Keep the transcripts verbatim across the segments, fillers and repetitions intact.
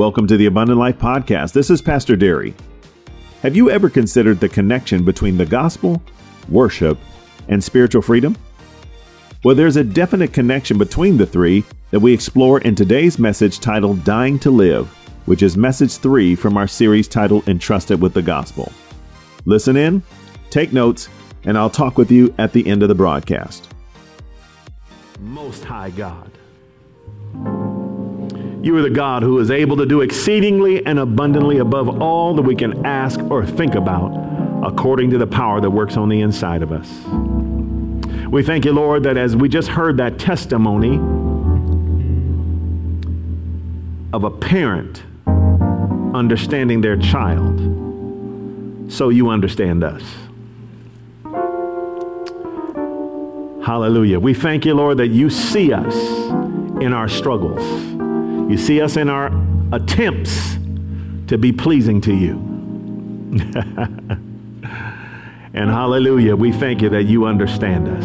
welcome to the Abundant Life Podcast. This is Pastor Derry. Have you ever considered the connection between the gospel, worship, and spiritual freedom? Well, there's a definite connection between the three that we explore in today's message titled Dying to Live, which is message three from our series titled Entrusted with the Gospel. Listen in, take notes, and I'll talk with you at the end of the broadcast. Most High God, you are the God who is able to do exceedingly and abundantly above all that we can ask or think about, according to the power that works on the inside of us. We thank you, Lord, that as we just heard that testimony of a parent understanding their child, so you understand us. Hallelujah. We thank you, Lord, that you see us in our struggles. You see us in our attempts to be pleasing to you. And hallelujah, we thank you that you understand us.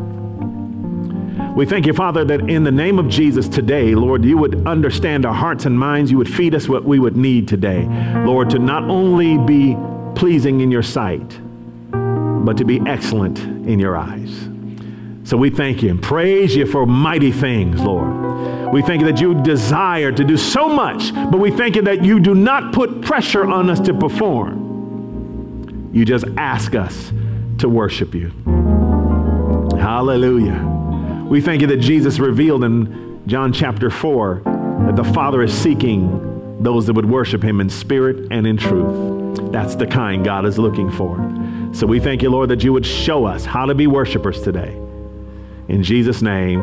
We thank you, Father, that in the name of Jesus today, Lord, you would understand our hearts and minds. You would feed us what we would need today, Lord, to not only be pleasing in your sight, but to be excellent in your eyes. So we thank you and praise you for mighty things, Lord. We thank you that you desire to do so much, but we thank you that you do not put pressure on us to perform. You just ask us to worship you. Hallelujah. We thank you that Jesus revealed in John chapter four that the Father is seeking those that would worship him in spirit and in truth. That's the kind God is looking for. So we thank you, Lord, that you would show us how to be worshipers today. In Jesus' name,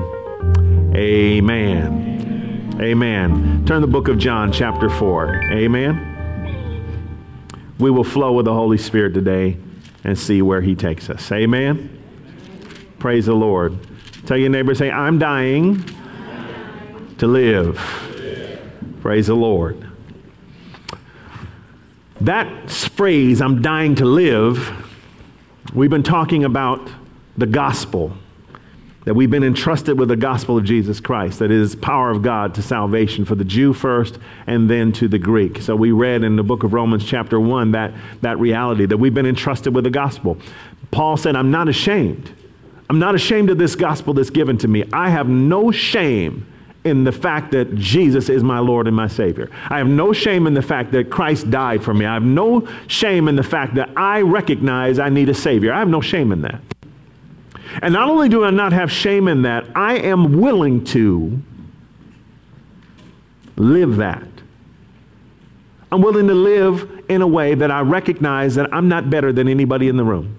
amen. Amen. Turn the book of John chapter four. Amen. We will flow with the Holy Spirit today and see where he takes us. Amen. Praise the Lord. Tell your neighbor, say, I'm dying to live. Praise the Lord. That phrase, I'm dying to live, we've been talking about the gospel, that we've been entrusted with the gospel of Jesus Christ, that is power of God to salvation for the Jew first and then to the Greek. So we read in the book of Romans chapter one that, that reality, that we've been entrusted with the gospel. Paul said, I'm not ashamed. I'm not ashamed of this gospel that's given to me. I have no shame in the fact that Jesus is my Lord and my Savior. I have no shame in the fact that Christ died for me. I have no shame in the fact that I recognize I need a Savior. I have no shame in that. And not only do I not have shame in that, I am willing to live that. I'm willing to live in a way that I recognize that I'm not better than anybody in the room.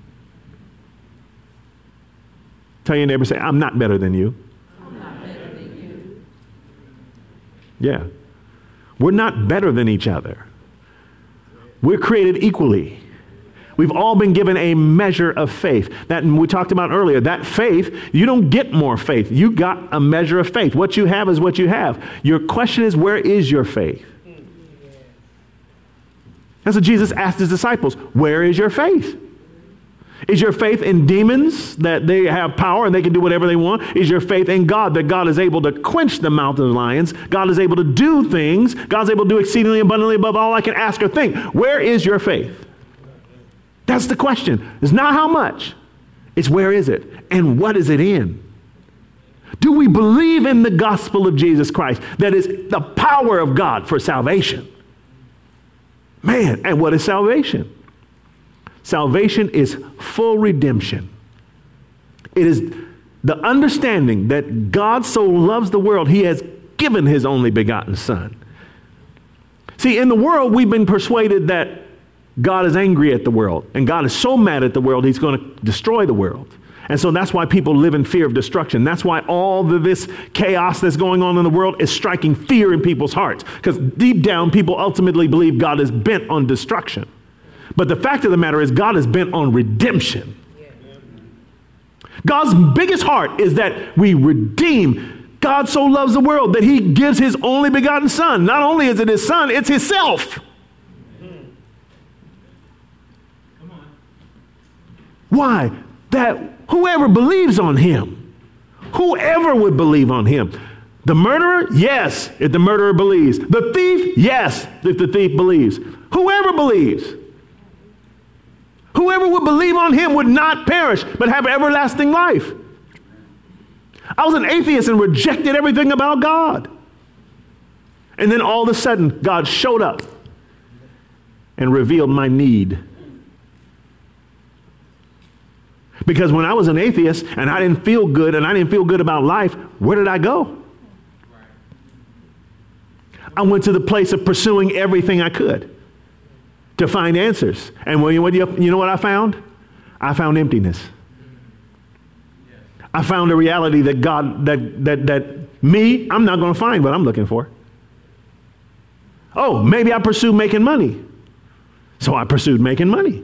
Tell your neighbor, say, I'm not better than you. I'm not better than you. Yeah. We're not better than each other. We're created equally. We've all been given a measure of faith. That we talked about earlier. That faith, you don't get more faith. You got a measure of faith. What you have is what you have. Your question is, where is your faith? That's what Jesus asked his disciples. Where is your faith? Is your faith in demons, that they have power and they can do whatever they want? Is your faith in God, that God is able to quench the mouth of lions? God is able to do things. God's able to do exceedingly abundantly above all I can ask or think. Where is your faith? That's the question. It's not how much. It's where is it? And what is it in? Do we believe in the gospel of Jesus Christ, that is the power of God for salvation? Man, and what is salvation? Salvation is full redemption. It is the understanding that God so loves the world, he has given his only begotten Son. See, in the world, we've been persuaded that God is angry at the world, and God is so mad at the world, he's going to destroy the world. And so that's why people live in fear of destruction. That's why all of this chaos that's going on in the world is striking fear in people's hearts, because deep down, people ultimately believe God is bent on destruction. But the fact of the matter is, God is bent on redemption. God's biggest heart is that we redeem. God so loves the world that he gives his only begotten Son. Not only is it his Son, it's himself. Why? That whoever believes on him, whoever would believe on him, The murderer? Yes, if the murderer believes. The thief? Yes, if the thief believes. Whoever believes. Whoever would believe on him would not perish, but have everlasting life. I was an atheist and rejected everything about God. And then all of a sudden, God showed up and revealed my need. Because when I was an atheist and I didn't feel good and I didn't feel good about life, where did I go? I went to the place of pursuing everything I could to find answers. And when you, you know what I found? I found emptiness. I found a reality that God, that, that, that me, I'm not going to find what I'm looking for. Oh, maybe I pursue making money. So I pursued making money.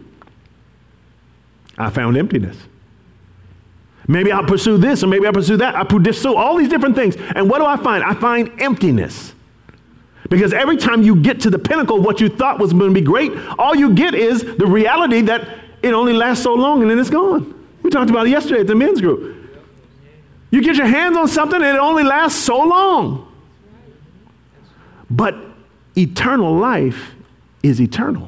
I found emptiness. Maybe I'll pursue this, or maybe I'll pursue that. I pursue all these different things. And what do I find? I find emptiness. Because every time you get to the pinnacle of what you thought was going to be great, all you get is the reality that it only lasts so long and then it's gone. We talked about it yesterday at the men's group. You get your hands on something and it only lasts so long. But eternal life is eternal.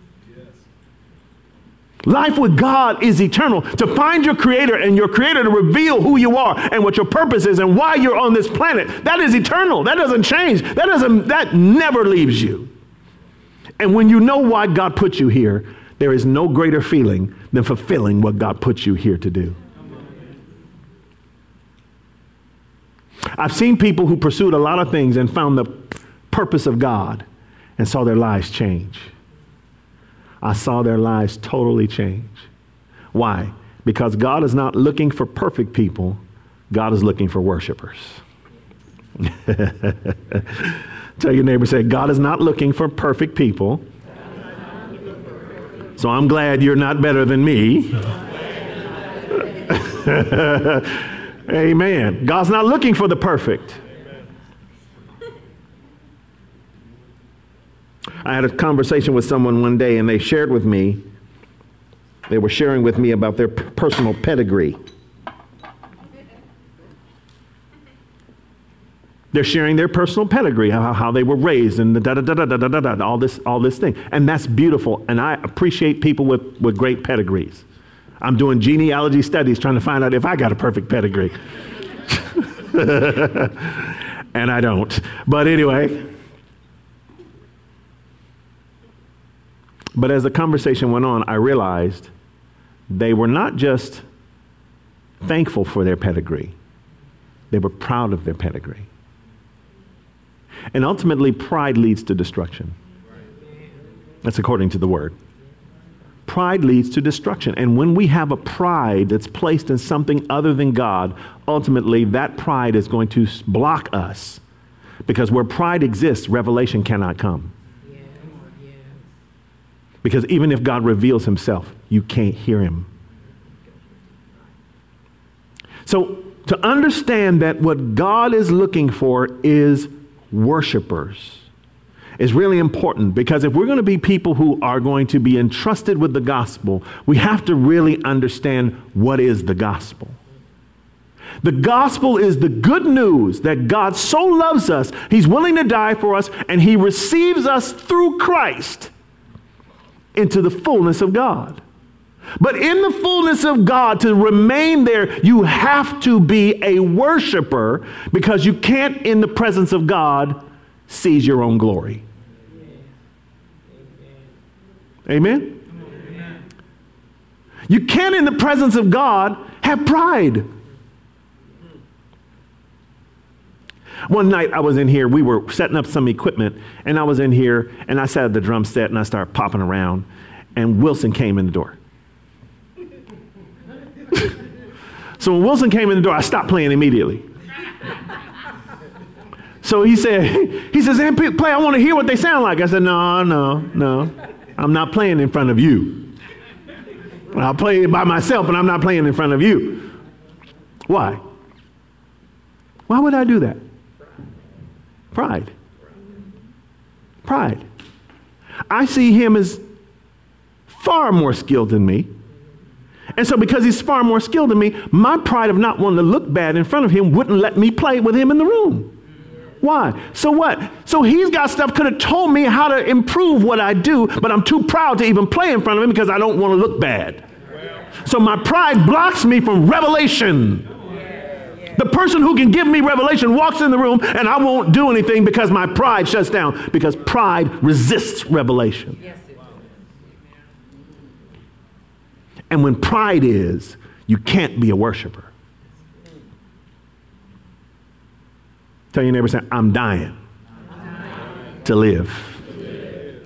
Life with God is eternal. To find your creator and your creator to reveal who you are and what your purpose is and why you're on this planet, that is eternal. That doesn't change. That doesn't, that never leaves you. And when you know why God put you here, there is no greater feeling than fulfilling what God put you here to do. I've seen people who pursued a lot of things and found the purpose of God and saw their lives change. I saw their lives totally change. Why? Because God is not looking for perfect people. God is looking for worshipers. Tell your neighbor, say, God is not looking for perfect people. So I'm glad you're not better than me. Amen. God's not looking for the perfect. I had a conversation with someone one day and they shared with me, they were sharing with me about their p- personal pedigree. They're sharing their personal pedigree, how, how they were raised and the da da da da da da da all this all this thing. And that's beautiful. And I appreciate people with, with great pedigrees. I'm doing genealogy studies trying to find out if I got a perfect pedigree. And I don't. But anyway. But as the conversation went on, I realized they were not just thankful for their pedigree. They were proud of their pedigree. And ultimately, pride leads to destruction. That's according to the word. Pride leads to destruction. And when we have a pride that's placed in something other than God, ultimately that pride is going to block us. Because where pride exists, revelation cannot come. Because even if God reveals himself, you can't hear him. So to understand that what God is looking for is worshipers is really important, because if we're going to be people who are going to be entrusted with the gospel, we have to really understand what is the gospel. The gospel is the good news that God so loves us, he's willing to die for us, and he receives us through Christ into the fullness of God. But in the fullness of God, to remain there, you have to be a worshiper, because you can't, in the presence of God, seize your own glory. Amen? Amen? You can't, in the presence of God, have pride. One night I was in here, we were setting up some equipment, and I was in here, and I sat at the drum set, and I started popping around, and Wilson came in the door. So when Wilson came in the door, I stopped playing immediately. So he said, he says, "Hey, play, I want to hear what they sound like." I said, no, no, no, I'm not playing in front of you. I'll play it by myself, but I'm not playing in front of you. Why? Why would I do that? Pride. Pride. I see him as far more skilled than me. And so because he's far more skilled than me, my pride of not wanting to look bad in front of him wouldn't let me play with him in the room. Why? So what? So he's got stuff, could have told me how to improve what I do, but I'm too proud to even play in front of him because I don't want to look bad. So my pride blocks me from revelation. The person who can give me revelation walks in the room and I won't do anything because my pride shuts down, because pride resists revelation. Yes, it does. And when pride is, you can't be a worshiper. Tell your neighbor, say, I'm dying, I'm dying. to live. To live.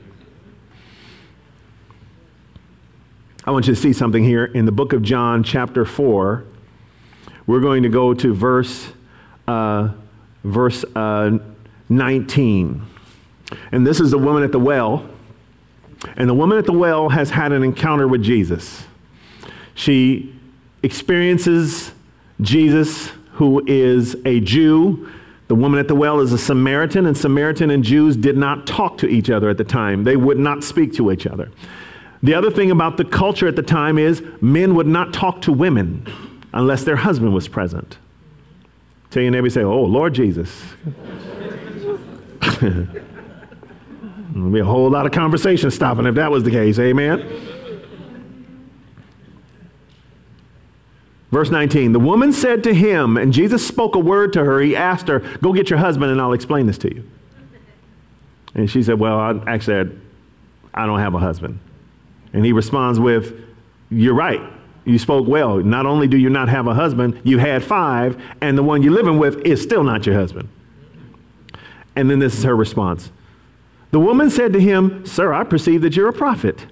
I want you to see something here in the book of John, chapter four. We're going to go to verse uh, verse uh, nineteen. And this is the woman at the well. And the woman at the well has had an encounter with Jesus. She experiences Jesus, who is a Jew. The woman at the well is a Samaritan, and Samaritan and Jews did not talk to each other at the time. They would not speak to each other. The other thing about the culture at the time is men would not talk to women unless their husband was present. Tell your neighbor, say, oh, Lord Jesus. There'll be a whole lot of conversation stopping if that was the case. Amen. Verse nineteen, the woman said to him, and Jesus spoke a word to her. He asked her, go get your husband and I'll explain this to you. And she said, well, I, actually, I don't have a husband. And he responds with, you're right. You spoke well. Not only do you not have a husband, you had five, and the one you're living with is still not your husband. And then this is her response. The woman said to him, sir, I perceive that you're a prophet.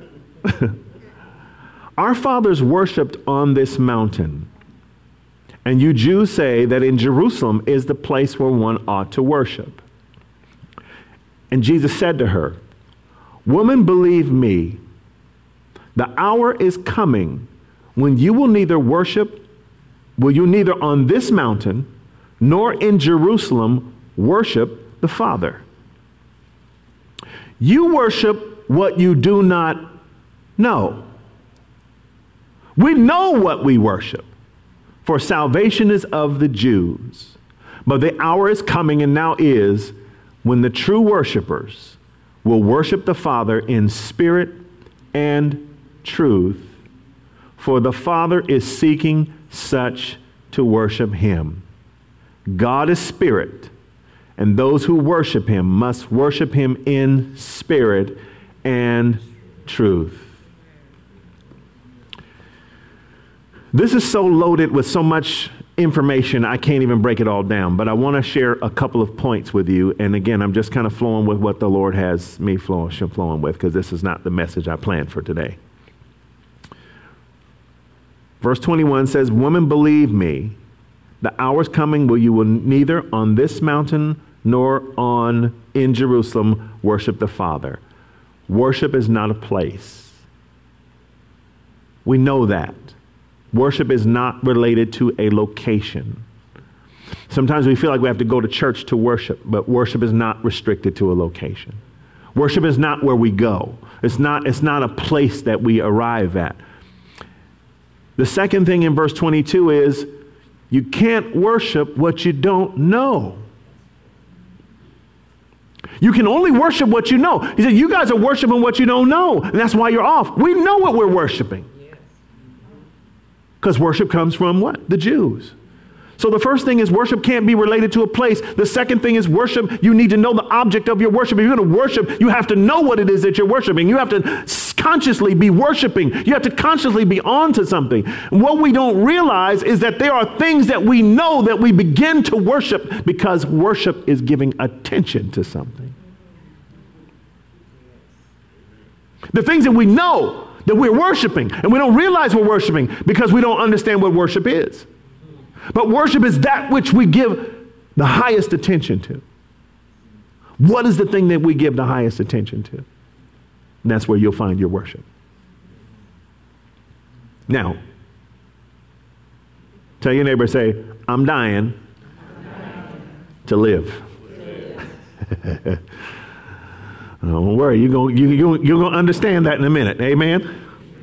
Our fathers worshipped on this mountain, and you Jews say that in Jerusalem is the place where one ought to worship. And Jesus said to her, woman, believe me, the hour is coming when you will neither worship, will you neither on this mountain nor in Jerusalem worship the Father. You worship what you do not know. We know what we worship, for salvation is of the Jews. But the hour is coming, and now is, when the true worshipers will worship the Father in spirit and truth, for the Father is seeking such to worship him. God is spirit, and those who worship him must worship him in spirit and truth. This is so loaded with so much information, I can't even break it all down, but I want to share a couple of points with you. And again, I'm just kind of flowing with what the Lord has me flowing, flowing with, because this is not the message I planned for today. Verse twenty-one says, woman, believe me, the hour's coming where you will neither on this mountain nor on in Jerusalem worship the Father. Worship is not a place. We know that. Worship is not related to a location. Sometimes we feel like we have to go to church to worship, but worship is not restricted to a location. Worship is not where we go. It's not, it's not a place that we arrive at. The second thing in verse twenty-two is you can't worship what you don't know. You can only worship what you know. He said, you guys are worshiping what you don't know, and that's why you're off. We know what we're worshiping. Because worship comes from what? The Jews. So the first thing is worship can't be related to a place. The second thing is worship, you need to know the object of your worship. If you're going to worship, you have to know what it is that you're worshiping. You have to consciously be worshiping. You have to consciously be on to something. And what we don't realize is that there are things that we know that we begin to worship because worship is giving attention to something. The things that we know that we're worshiping, and we don't realize we're worshiping because we don't understand what worship is. But worship is that which we give the highest attention to. What is the thing that we give the highest attention to? And that's where you'll find your worship. Now, tell your neighbor, say, I'm dying, I'm dying. to live. live. Don't worry, you're going you, you, you're going to understand that in a minute. Amen?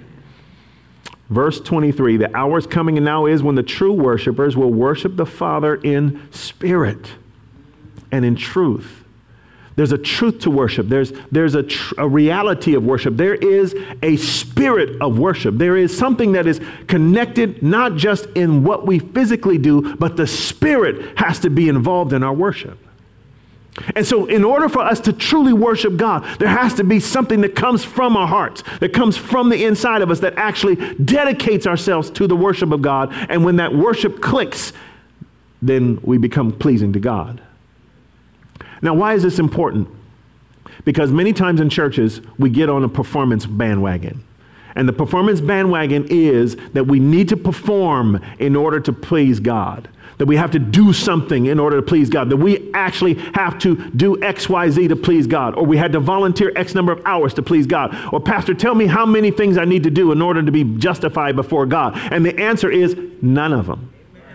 Verse twenty-three, the hour is coming and now is when the true worshipers will worship the Father in spirit and in truth. There's a truth to worship. There's, there's a, tr- a reality of worship. There is a spirit of worship. There is something that is connected not just in what we physically do, but the spirit has to be involved in our worship. And so in order for us to truly worship God, there has to be something that comes from our hearts, that comes from the inside of us, that actually dedicates ourselves to the worship of God. And when that worship clicks, then we become pleasing to God. Now, why is this important? Because many times in churches, we get on a performance bandwagon. And the performance bandwagon is that we need to perform in order to please God. That we have to do something in order to please God. That we actually have to do X, Y, Z to please God. Or we had to volunteer X number of hours to please God. Or, Pastor, tell me how many things I need to do in order to be justified before God. And the answer is none of them.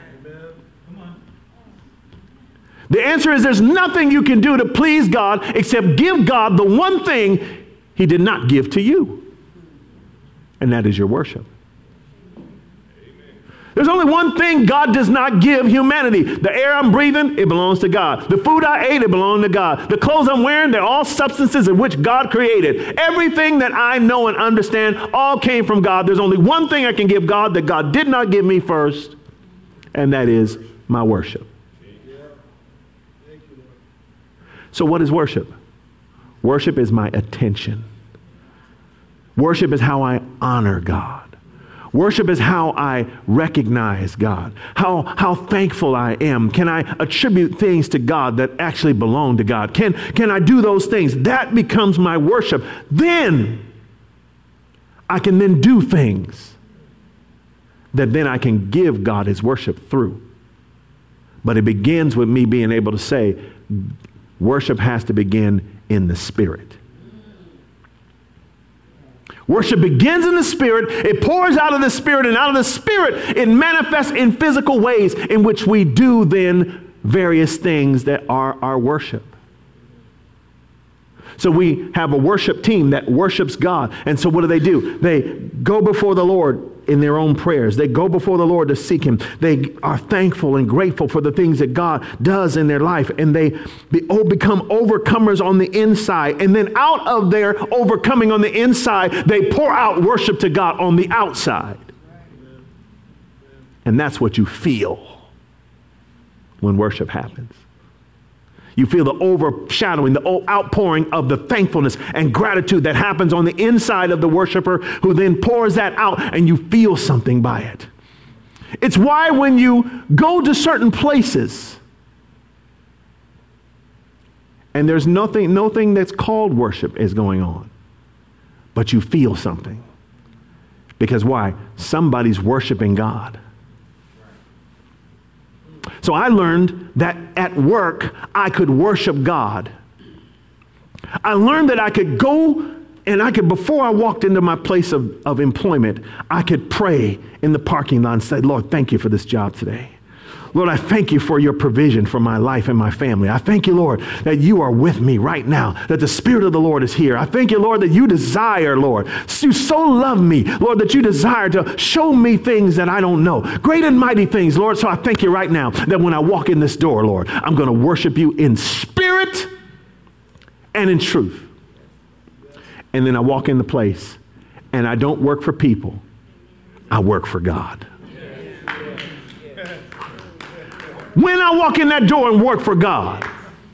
The answer is there's nothing you can do to please God except give God the one thing he did not give to you. And that is your worship. There's only one thing God does not give humanity. The air I'm breathing, it belongs to God. The food I ate, it belongs to God. The clothes I'm wearing, they're all substances in which God created. Everything that I know and understand all came from God. There's only one thing I can give God that God did not give me first, and that is my worship. So what is worship? Worship is my attention. Worship is how I honor God. Worship is how I recognize God, how, how thankful I am. Can I attribute things to God that actually belong to God? Can, can I do those things? That becomes my worship. Then I can then do things that then I can give God his worship through. But it begins with me being able to say, worship has to begin in the Spirit. Worship begins in the Spirit, it pours out of the Spirit, and out of the Spirit it manifests in physical ways in which we do then various things that are our worship. So we have a worship team that worships God. And so what do they do? They go before the Lord in their own prayers. They go before the Lord to seek him. They are thankful and grateful for the things that God does in their life. And they be, oh, become overcomers on the inside. And then out of their overcoming on the inside, they pour out worship to God on the outside. And that's what you feel when worship happens. You feel the overshadowing, the outpouring of the thankfulness and gratitude that happens on the inside of the worshiper, who then pours that out, and you feel something by it. It's why when you go to certain places and there's nothing, nothing that's called worship is going on, but you feel something. Because why? Somebody's worshiping God. So I learned that at work, I could worship God. I learned that I could go and I could, before I walked into my place of, of employment, I could pray in the parking lot and say, Lord, thank you for this job today. Lord, I thank you for your provision for my life and my family. I thank you, Lord, that you are with me right now, that the Spirit of the Lord is here. I thank you, Lord, that you desire, Lord, you so love me, Lord, that you desire to show me things that I don't know, great and mighty things, Lord. So I thank you right now that when I walk in this door, Lord, I'm going to worship you in spirit and in truth. And then I walk in the place and I don't work for people. I work for God. When I walk in that door and work for God,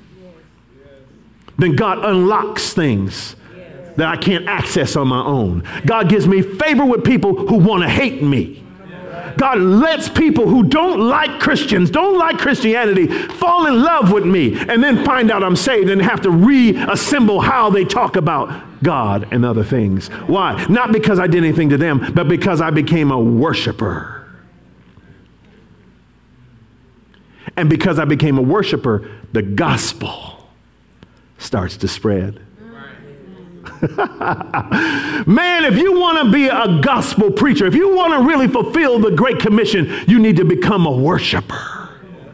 then God unlocks things that I can't access on my own. God gives me favor with people who want to hate me. God lets people who don't like Christians, don't like Christianity, fall in love with me and then find out I'm saved and have to reassemble how they talk about God and other things. Why? Not because I did anything to them, but because I became a worshiper. And because I became a worshiper, the gospel starts to spread. Man, if you want to be a gospel preacher, if you want to really fulfill the Great Commission, you need to become a worshiper.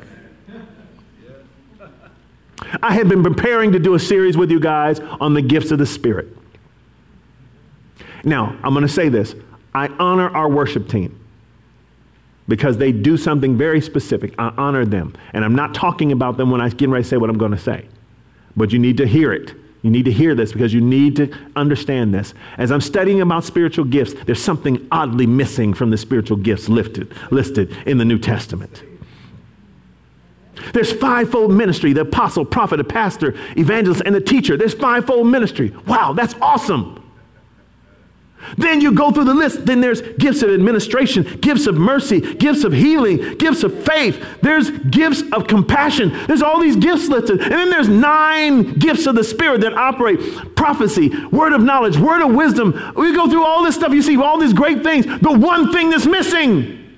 I have been preparing to do a series with you guys on the gifts of the Spirit. Now, I'm going to say this. I honor our worship team. because they do something very specific. I honor them. And I'm not talking about them when I get ready to say what I'm going to say. But you need to hear it. You need to hear this because you need to understand this. As I'm studying about spiritual gifts, there's something oddly missing from the spiritual gifts lifted, listed in the New Testament. There's fivefold ministry: the apostle, prophet, the pastor, evangelist, and the teacher. There's fivefold ministry. Wow, that's awesome. Then you go through the list. Then there's gifts of administration, gifts of mercy, gifts of healing, gifts of faith. There's gifts of compassion. There's all these gifts listed. And then there's nine gifts of the Spirit that operate: prophecy, word of knowledge, word of wisdom. We go through all this stuff. You see all these great things. The one thing that's missing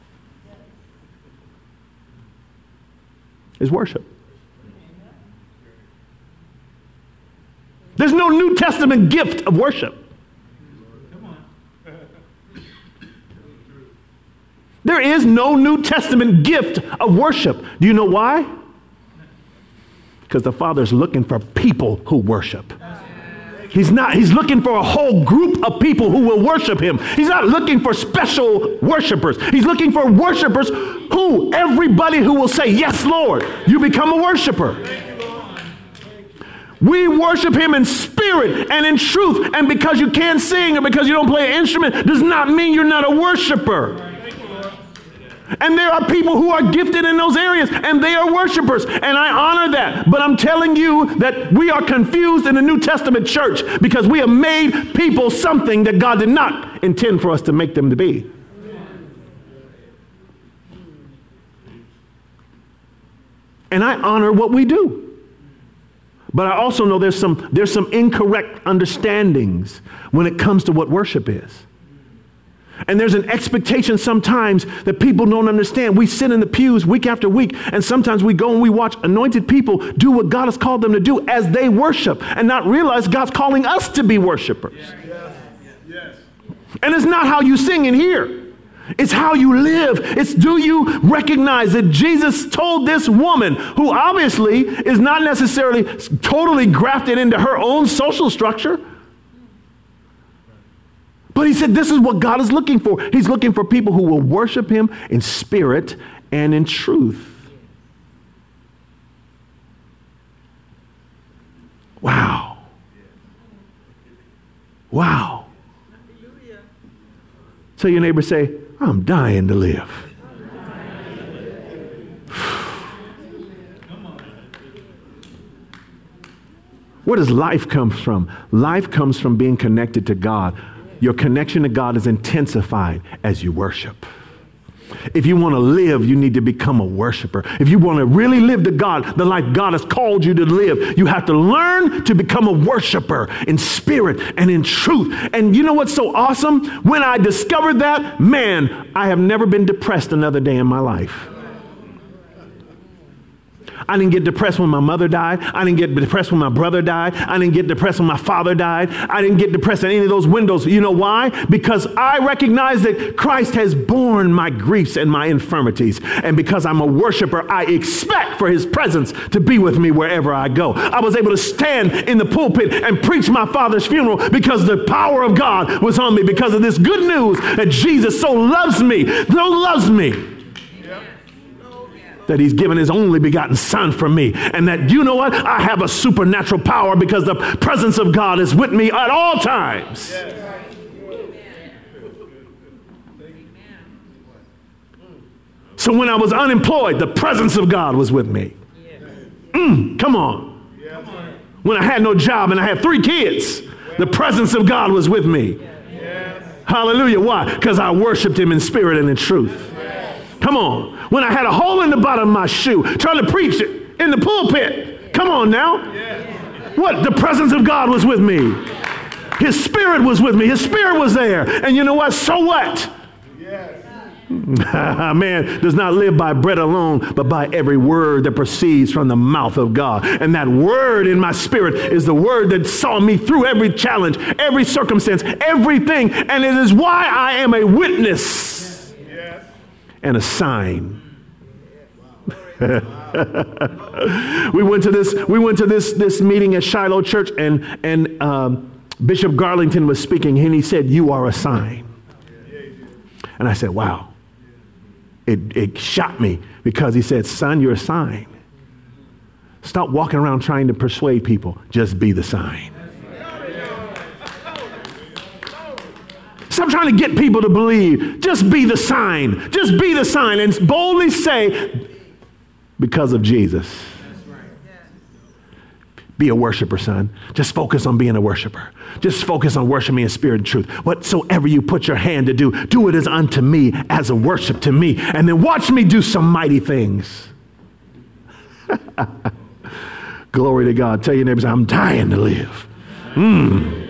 is worship. There's no New Testament gift of worship. There is no New Testament gift of worship. Do you know why? Because the Father's looking for people who worship. He's not, he's looking for a whole group of people who will worship him. He's not looking for special worshipers. He's looking for worshipers who, everybody who will say, yes, Lord, you become a worshiper. We worship him in spirit and in truth. And because you can't sing or because you don't play an instrument does not mean you're not a worshiper. And there are people who are gifted in those areas, and they are worshipers, and I honor that. But I'm telling you that we are confused in the New Testament church because we have made people something that God did not intend for us to make them to be. And I honor what we do. But I also know there's some, there's some incorrect understandings when it comes to what worship is. And there's an expectation sometimes that people don't understand. We sit in the pews week after week, and sometimes we go and we watch anointed people do what God has called them to do as they worship and not realize God's calling us to be worshipers. Yes. Yes. And it's not how you sing in here. It's how you live. It's, do you recognize that Jesus told this woman, who obviously is not necessarily totally grafted into her own social structure, but he said this is what God is looking for. He's looking for people who will worship him in spirit and in truth. Wow. Wow. So your neighbor say, I'm dying to live. Where does life come from? Life comes from being connected to God. Your connection to God is intensified as you worship. If you want to live, you need to become a worshiper. If you want to really live to God, the life God has called you to live, you have to learn to become a worshiper in spirit and in truth. And you know what's so awesome? When I discovered that, man, I have never been depressed another day in my life. I didn't get depressed when my mother died. I didn't get depressed when my brother died. I didn't get depressed when my father died. I didn't get depressed at any of those windows. You know why? Because I recognize that Christ has borne my griefs and my infirmities. And because I'm a worshiper, I expect for his presence to be with me wherever I go. I was able to stand in the pulpit and preach my father's funeral because the power of God was on me, because of this good news that Jesus so loves me, so loves me, that he's given his only begotten son for me. And that, you know what? I have a supernatural power because the presence of God is with me at all times. Yes. So when I was unemployed, the presence of God was with me. Mm, come on. When I had no job and I had three kids, the presence of God was with me. Hallelujah. Why? Because I worshiped him in spirit and in truth. Come on. When I had a hole in the bottom of my shoe, trying to preach it in the pulpit. Come on now. Yes. What? The presence of God was with me. His spirit was with me. His spirit was there. And you know what? So what? Yes. Man does not live by bread alone, but by every word that proceeds from the mouth of God. And that word in my spirit is the word that saw me through every challenge, every circumstance, everything. And it is why I am a witness and a sign. we went to this. We went to this this meeting at Shiloh Church, and and um, Bishop Garlington was speaking, and he said, "You are a sign." And I said, "Wow." it, it shot me because he said, son, you're a sign. Stop walking around trying to persuade people. Just be the sign. Stop trying to get people to believe. Just be the sign. Just be the sign and boldly say, because of Jesus. Be a worshiper, son. Just focus on being a worshiper. Just focus on worshiping in spirit and truth. Whatsoever you put your hand to do, do it as unto me, as a worship to me. And then watch me do some mighty things. Glory to God. Tell your neighbors, I'm dying to live. Mm.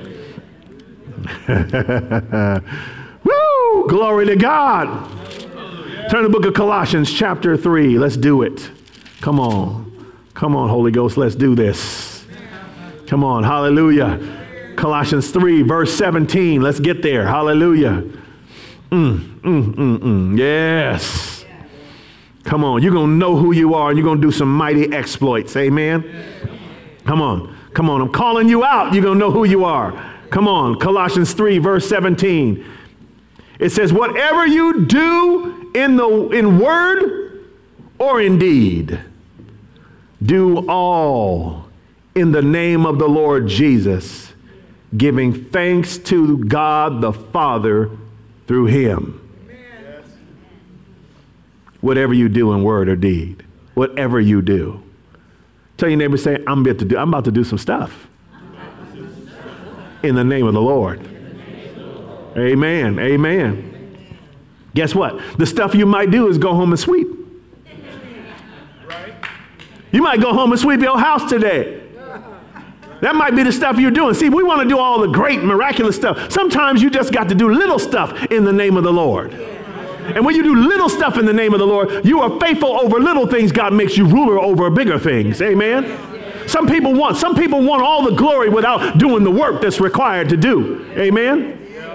Woo! Glory to God. Turn to the book of Colossians chapter three. Let's do it. Come on. Come on, Holy Ghost. Let's do this. Come on. Hallelujah. Colossians three, verse seventeen. Let's get there. Hallelujah. Mm, mm, mm, mm. Yes. Come on. You're going to know who you are and you're going to do some mighty exploits. Amen. Come on. Come on. I'm calling you out. You're going to know who you are. Come on, Colossians three, verse seventeen. It says, whatever you do in the in word or in deed, do all in the name of the Lord Jesus, giving thanks to God the Father through him. Amen. Whatever you do in word or deed, whatever you do. Tell your neighbor, say, I'm about to do, I'm about to do some stuff. In the name of the Lord. Amen. Amen. Guess what? The stuff you might do is go home and sweep. You might go home and sweep your house today. That might be the stuff you're doing. See, we want to do all the great, miraculous stuff. Sometimes you just got to do little stuff in the name of the Lord. And when you do little stuff in the name of the Lord, you are faithful over little things. God makes you ruler over bigger things. Amen. Some people want, some people want all the glory without doing the work that's required to do. Amen.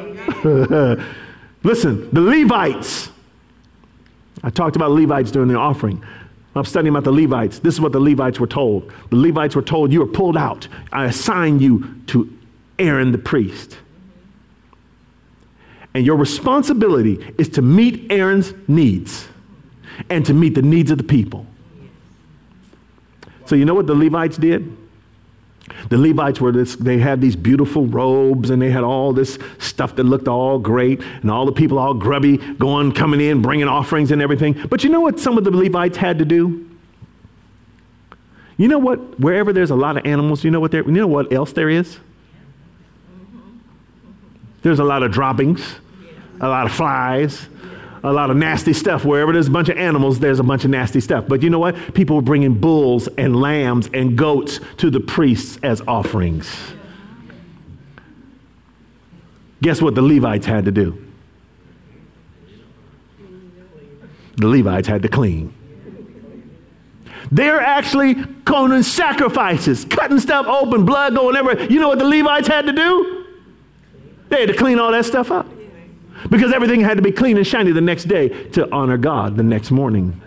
Listen, the Levites. I talked about Levites during the offering. I'm studying about the Levites. This is what the Levites were told. The Levites were told, you are pulled out. I assign you to Aaron the priest. And your responsibility is to meet Aaron's needs and to meet the needs of the people. So you know what the Levites did? The Levites were this, they had these beautiful robes and they had all this stuff that looked all great and all the people all grubby going, coming in, bringing offerings and everything. But you know what some of the Levites had to do? You know what, wherever there's a lot of animals, you know what there, you know what else there is? There's a lot of droppings, a lot of flies, a lot of nasty stuff. Wherever there's a bunch of animals, there's a bunch of nasty stuff. But you know what? People were bringing bulls and lambs and goats to the priests as offerings. Guess what the Levites had to do? The Levites had to clean. They're actually going sacrifices, cutting stuff open, blood going everywhere. You know what the Levites had to do? They had to clean all that stuff up. Because everything had to be clean and shiny the next day to honor God the next morning.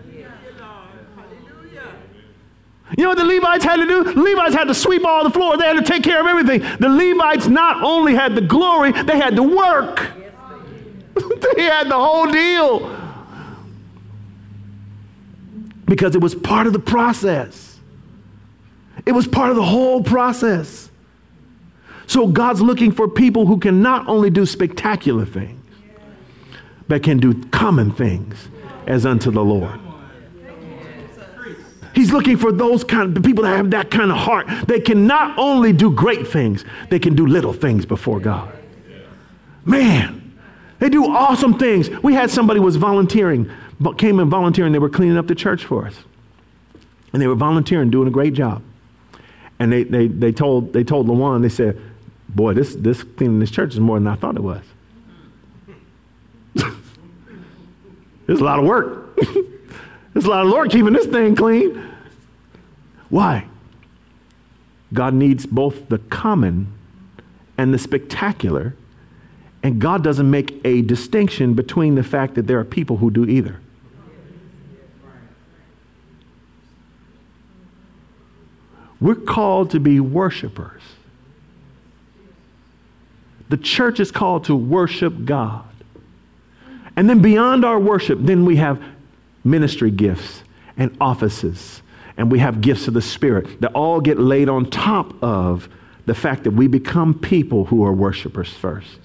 You know what the Levites had to do? The Levites had to sweep all the floor. They had to take care of everything. The Levites not only had the glory, they had to work. They had the whole deal. Because it was part of the process. It was part of the whole process. So God's looking for people who can not only do spectacular things, but can do common things as unto the Lord. He's looking for those kind of people that have that kind of heart. They can not only do great things, they can do little things before God. Man, they do awesome things. We had somebody was volunteering, but came and volunteering. They were cleaning up the church for us. And they were volunteering, doing a great job. And they they they told they told LaJuan, they said, boy, this this cleaning this church is more than I thought it was. There's a lot of work. There's a lot of work keeping this thing clean. Why? God needs both the common and the spectacular, and God doesn't make a distinction between the fact that there are people who do either. We're called to be worshipers. The church is called to worship God. And then beyond our worship, then we have ministry gifts and offices, and we have gifts of the Spirit that all get laid on top of the fact that we become people who are worshipers first.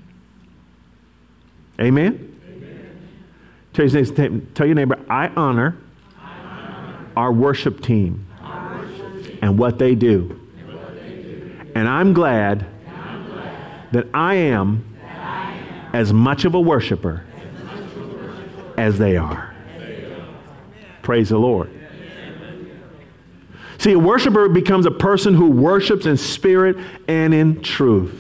Amen? Amen. Tell, your neighbor, tell your neighbor, I honor, I honor our worship team, our worship team and what they do. And, what they do. and I'm glad, and I'm glad that, I am that I am as much of a worshiper as, much of a worshiper as they are. As they are. Praise the Lord. See, a worshiper becomes a person who worships in spirit and in truth.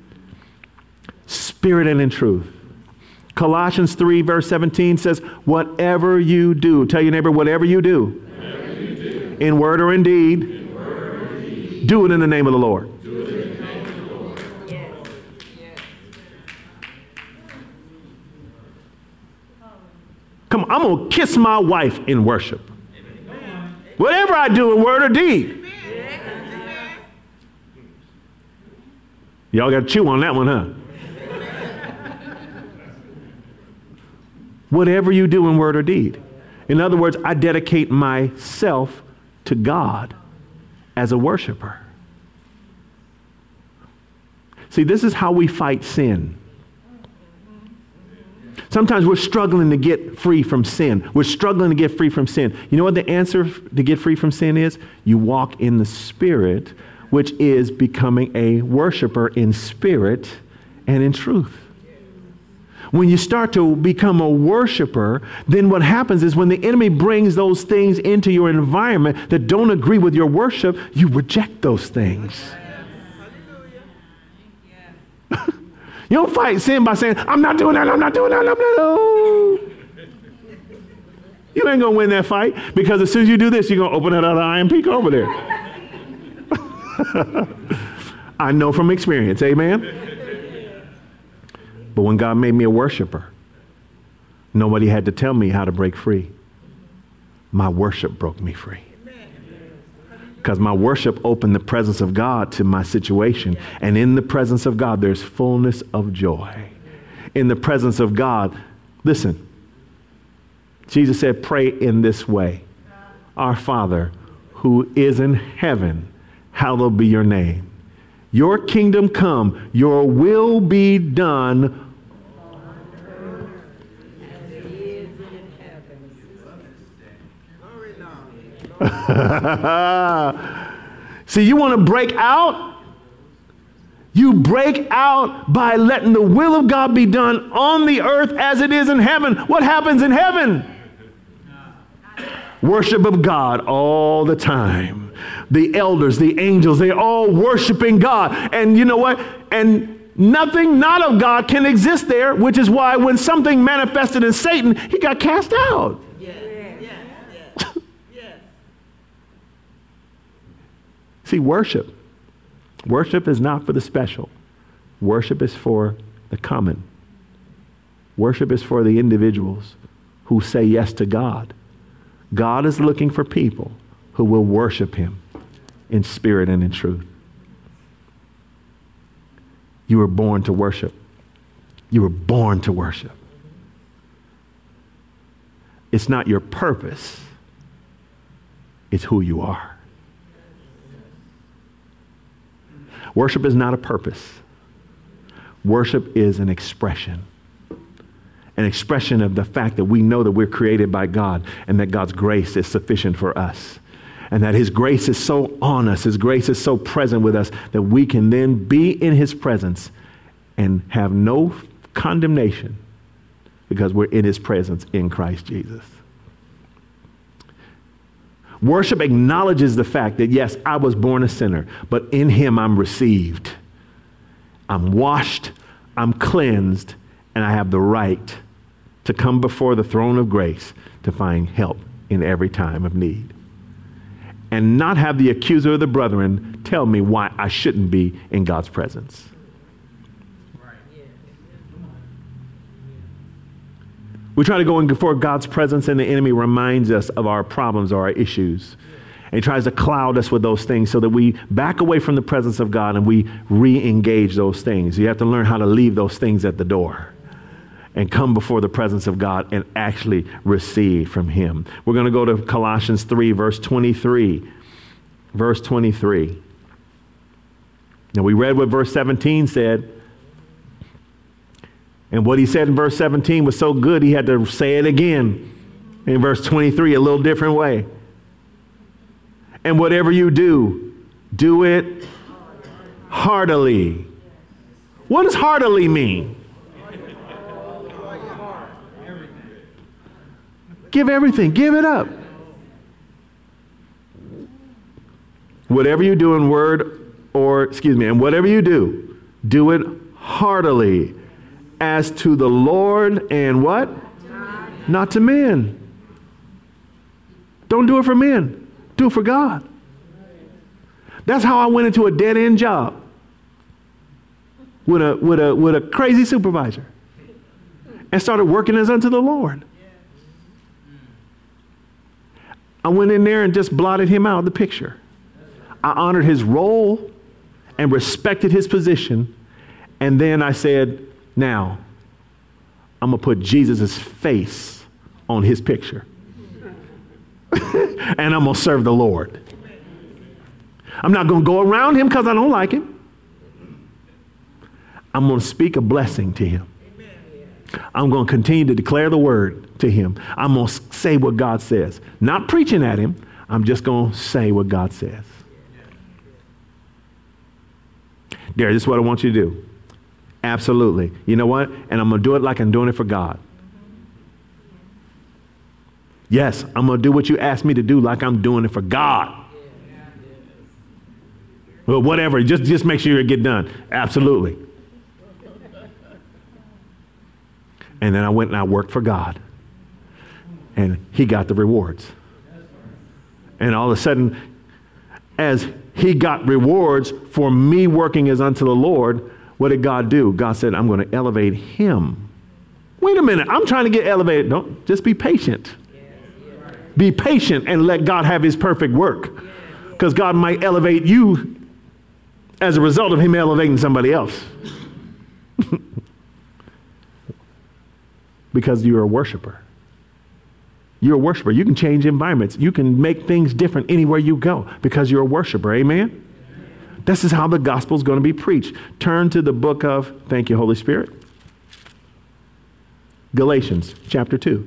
Spirit and in truth. Colossians three verse seventeen says, whatever you do, tell your neighbor, whatever you do, whatever you do in word or in deed, in word or in deed do it in the name of the Lord. Do it in the name of the Lord. Yes. Yes. Come on, I'm going to kiss my wife in worship. Whatever I do in word or deed. Y'all got to chew on that one, huh? Whatever you do in word or deed. In other words, I dedicate myself to God as a worshiper. See, this is how we fight sin. Sometimes we're struggling to get free from sin. We're struggling to get free from sin. You know what the answer to get free from sin is? You walk in the Spirit, which is becoming a worshiper in spirit and in truth. When you start to become a worshiper, then what happens is when the enemy brings those things into your environment that don't agree with your worship, you reject those things. You don't fight sin by saying, I'm not doing that, I'm not doing that, I'm not doing that. You ain't going to win that fight, because as soon as you do this, you're going to open that other iron peak over there. I know from experience, amen? But when God made me a worshiper, nobody had to tell me how to break free. My worship broke me free. Because my worship opened the presence of God to my situation. And in the presence of God, there's fullness of joy. In the presence of God, listen, Jesus said, pray in this way. Our Father, who is in heaven, hallowed be your name. Your kingdom come, your will be done. See, you want to break out? You break out by letting the will of God be done on the earth as it is in heaven. What happens in heaven? Worship of God all the time. The elders, the angels, they're all worshiping God. And you know what? And nothing not of God can exist there, which is why when something manifested in Satan, he got cast out. Yeah. Yeah. Yeah. Yeah. See, worship. Worship is not for the special. Worship is for the common. Worship is for the individuals who say yes to God. God is looking for people who will worship him in spirit and in truth. You were born to worship. You were born to worship. It's not your purpose. It's who you are. Worship is not a purpose. Worship is an expression. An expression of the fact that we know that we're created by God and that God's grace is sufficient for us. And that his grace is so on us, his grace is so present with us that we can then be in his presence and have no condemnation because we're in his presence in Christ Jesus. Worship acknowledges the fact that, yes, I was born a sinner, but in him I'm received. I'm washed, I'm cleansed, and I have the right to come before the throne of grace to find help in every time of need. And not have the accuser of the brethren tell me why I shouldn't be in God's presence. We try to go in before God's presence and the enemy reminds us of our problems or our issues. And he tries to cloud us with those things so that we back away from the presence of God and we re-engage those things. You have to learn how to leave those things at the door and come before the presence of God and actually receive from him. We're going to go to Colossians three, verse twenty-three. Verse twenty-three. Now, we read what verse seventeen said. And what he said in verse seventeen was so good, he had to say it again in verse twenty-three, a little different way. And whatever you do, do it heartily. What does heartily mean? Give everything. Give it up. Whatever you do in word or, excuse me, and whatever you do, do it heartily as to the Lord and what? Not to men. Don't do it for men. Do it for God. That's how I went into a dead-end job with a, with a, with a crazy supervisor and started working as unto the Lord. I went in there and just blotted him out of the picture. I honored his role and respected his position. And then I said, now, I'm going to put Jesus' face on his picture. And I'm going to serve the Lord. I'm not going to go around him because I don't like him. I'm going to speak a blessing to him. I'm going to continue to declare the word to him. I'm going to say what God says. Not preaching at him. I'm just going to say what God says. There, this is what I want you to do. Absolutely. You know what? And I'm going to do it like I'm doing it for God. Yes, I'm going to do what you asked me to do like I'm doing it for God. Well, whatever. Just, just make sure it get done. Absolutely. And then I went and I worked for God. And he got the rewards. And all of a sudden, as he got rewards for me working as unto the Lord, what did God do? God said, I'm going to elevate him. Wait a minute. I'm trying to get elevated. Don't just be patient. Be patient and let God have his perfect work. Because God might elevate you as a result of him elevating somebody else. Because you're a worshiper. You're a worshiper. You can change environments. You can make things different anywhere you go because you're a worshiper. Amen? Amen. This is how the gospel is going to be preached. Turn to the book of, thank you, Holy Spirit, Galatians chapter two.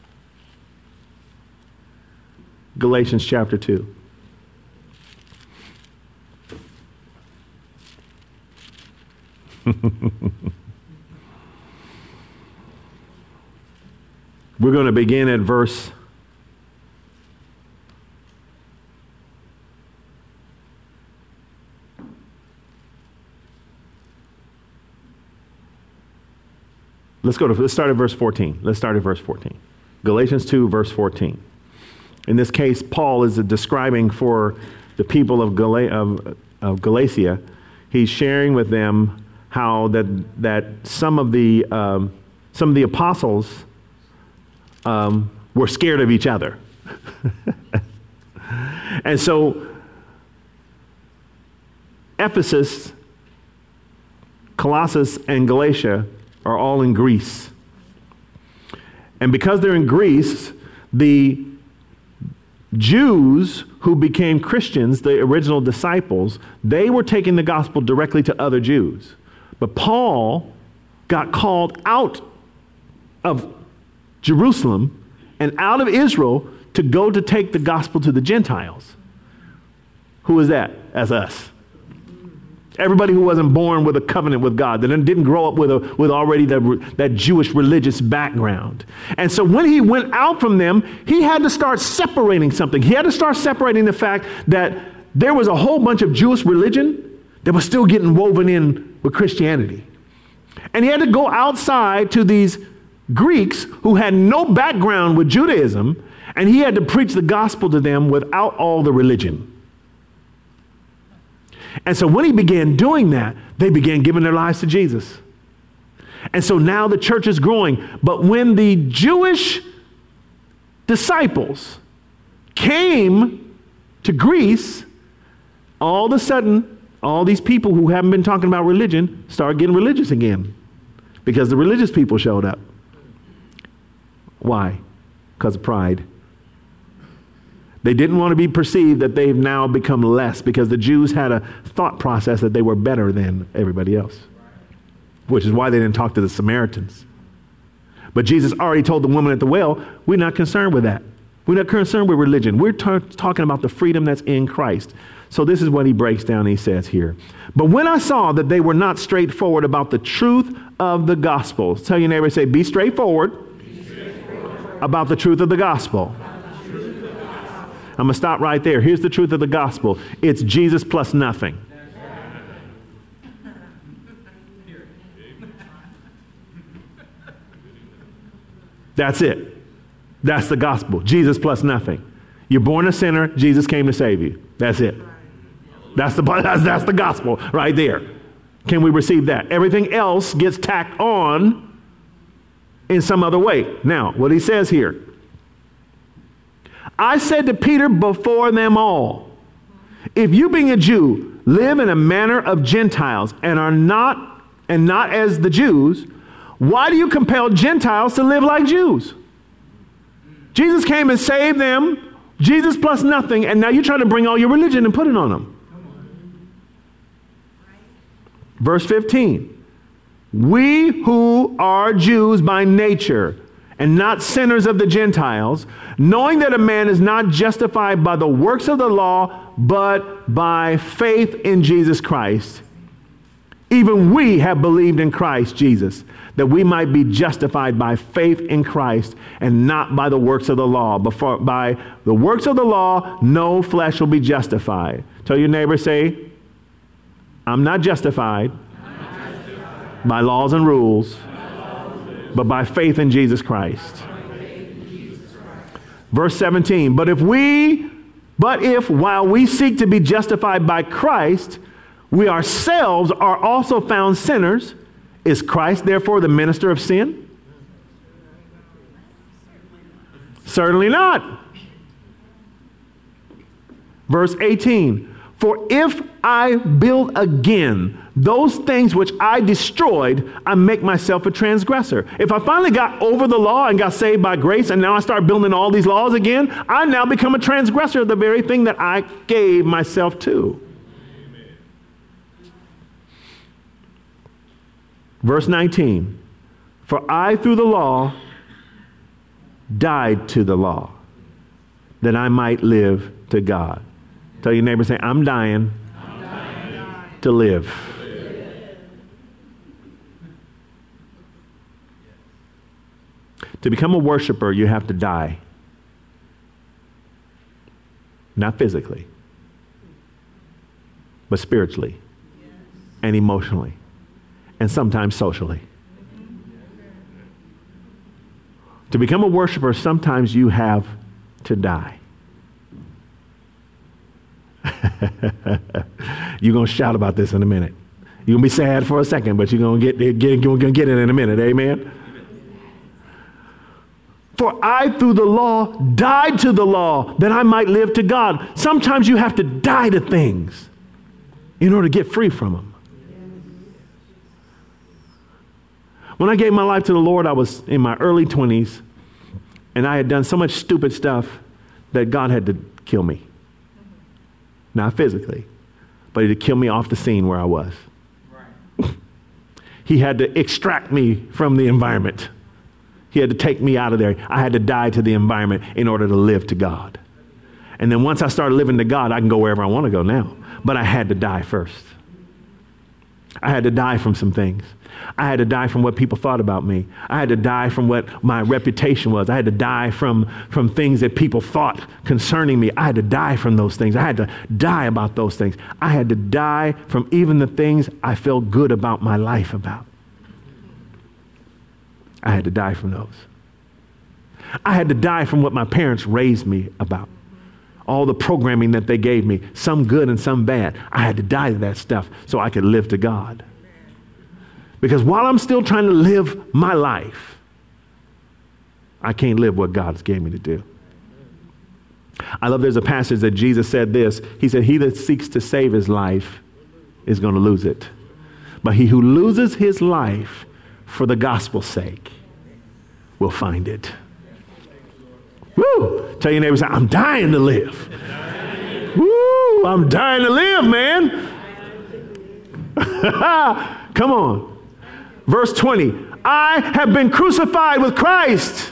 Galatians chapter two. We're going to begin at verse Let's go to let's start at verse fourteen. Let's start at verse fourteen. Galatians two, verse fourteen. In this case, Paul is describing for the people of, Gal- of, of Galatia. He's sharing with them how that that some of the um, some of the apostles um, were scared of each other, and so Ephesus, Colossus, and Galatia are all in Greece, and because they're in Greece, the Jews who became Christians, the original disciples, they were taking the gospel directly to other Jews. But Paul got called out of Jerusalem and out of Israel to go to take the gospel to the Gentiles. Who is that? That's us. Everybody who wasn't born with a covenant with God, that didn't grow up with a, with already the, that Jewish religious background. And so when he went out from them, he had to start separating something. He had to start separating the fact that there was a whole bunch of Jewish religion that was still getting woven in with Christianity. And he had to go outside to these Greeks who had no background with Judaism, and he had to preach the gospel to them without all the religion. And so when he began doing that, they began giving their lives to Jesus. And so now the church is growing. But when the Jewish disciples came to Greece, all of a sudden, all these people who haven't been talking about religion started getting religious again because the religious people showed up. Why? Because of pride. They didn't want to be perceived that they've now become less, because the Jews had a thought process that they were better than everybody else, which is why they didn't talk to the Samaritans. But Jesus already told the woman at the well, we're not concerned with that. We're not concerned with religion. We're ta- talking about the freedom that's in Christ. So this is what he breaks down. He says here, but when I saw that they were not straightforward about the truth of the gospel, tell your neighbor, say, be straightforward, be straightforward about the truth of the gospel. I'm going to stop right there. Here's the truth of the gospel. It's Jesus plus nothing. That's it. That's the gospel. Jesus plus nothing. You're born a sinner. Jesus came to save you. That's it. That's the, that's, that's the gospel right there. Can we receive that? Everything else gets tacked on in some other way. Now, what he says here. I said to Peter before them all, if you being a Jew live in a manner of Gentiles and are not, and not as the Jews, why do you compel Gentiles to live like Jews? Jesus came and saved them, Jesus plus nothing, and now you're trying to bring all your religion and put it on them. Verse fifteen, we who are Jews by nature and not sinners of the Gentiles, knowing that a man is not justified by the works of the law, but by faith in Jesus Christ. Even we have believed in Christ Jesus, that we might be justified by faith in Christ and not by the works of the law. Before, by the works of the law, no flesh will be justified. Tell your neighbor, say, I'm not justified, I'm not justified by laws and rules, but by faith in Jesus Christ. Verse seventeen, but if we, but if while we seek to be justified by Christ, we ourselves are also found sinners, is Christ therefore the minister of sin? Certainly not. Verse eighteen, for if I build again those things which I destroyed, I make myself a transgressor. If I finally got over the law and got saved by grace, and now I start building all these laws again, I now become a transgressor of the very thing that I gave myself to. Amen. Verse nineteen, for I through the law died to the law, that I might live to God. Tell your neighbor, say, I'm dying, I'm dying to live. To live. To become a worshiper, you have to die. Not physically, but spiritually and emotionally, and sometimes socially. To become a worshiper, sometimes you have to die. You're going to shout about this in a minute. You're going to be sad for a second, but you're going to get, get, you're going to get it in a minute. Amen. For I through the law died to the law that I might live to God. Sometimes you have to die to things in order to get free from them. When I gave my life to the Lord, I was in my early twenties, and I had done so much stupid stuff that God had to kill me. Not physically, but he had to kill me off the scene where I was. Right. He had to extract me from the environment. He had to take me out of there. I had to die to the environment in order to live to God. And then once I started living to God, I can go wherever I want to go now. But I had to die first. I had to die from some things. I had to die from what people thought about me. I had to die from what my reputation was. I had to die from, from things that people thought concerning me. I had to die from those things. I had to die about those things. I had to die from even the things I felt good about my life about. I had to die from those. I had to die from what my parents raised me about. All the programming that they gave me, some good and some bad. I had to die to that stuff so I could live to God. Because while I'm still trying to live my life, I can't live what God has gave me to do. I love there's a passage that Jesus said this. He said, he that seeks to save his life is going to lose it. But he who loses his life for the gospel's sake will find it. Woo! Tell your neighbor, say, I'm dying to live. Woo! I'm dying to live, man. Come on. Verse twenty. I have been crucified with Christ.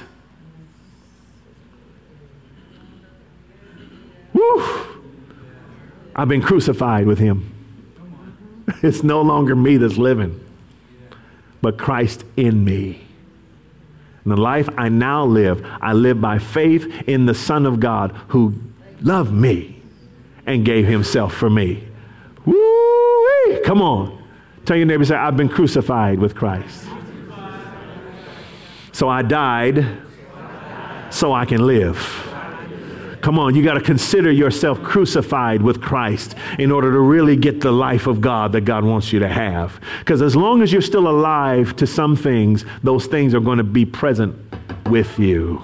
Woo! I've been crucified with him. It's no longer me that's living, but Christ in me. And the life I now live, I live by faith in the Son of God who loved me and gave himself for me. Woo! Come on. Tell your neighbor, say, I've been crucified with Christ. So I died so I can live. Come on, you got to consider yourself crucified with Christ in order to really get the life of God that God wants you to have. Because as long as you're still alive to some things, those things are going to be present with you.